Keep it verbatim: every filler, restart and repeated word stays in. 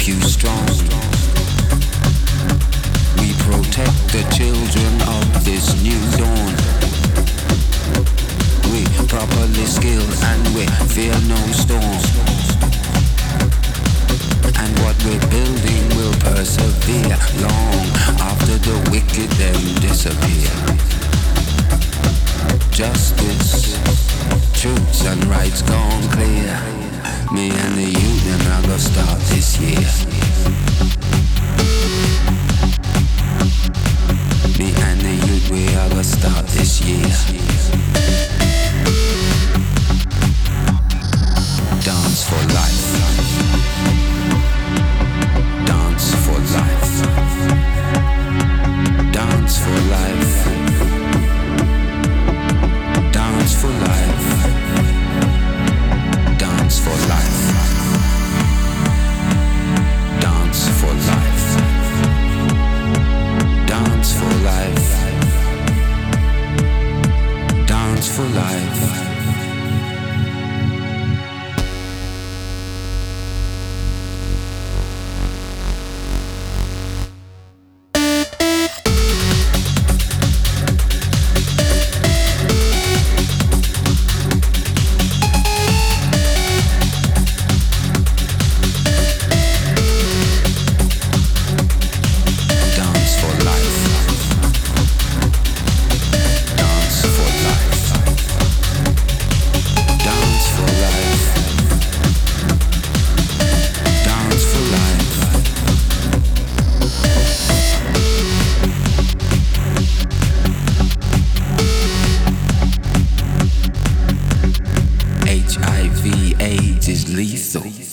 keep you strong. We protect the children of this new dawn. We properly skilled and we fear no storm. And what we're building will persevere long after the wicked them disappear. Justice, truths and rights gone clear. Me and the youth them are gonna start this year. Me and the youth we are gonna start this year. Dance for life. Dance for life. Dance for life. Dance for life. Dance for life. Dance for life. Dance for life. Dance for life. H I V AIDS is lethal.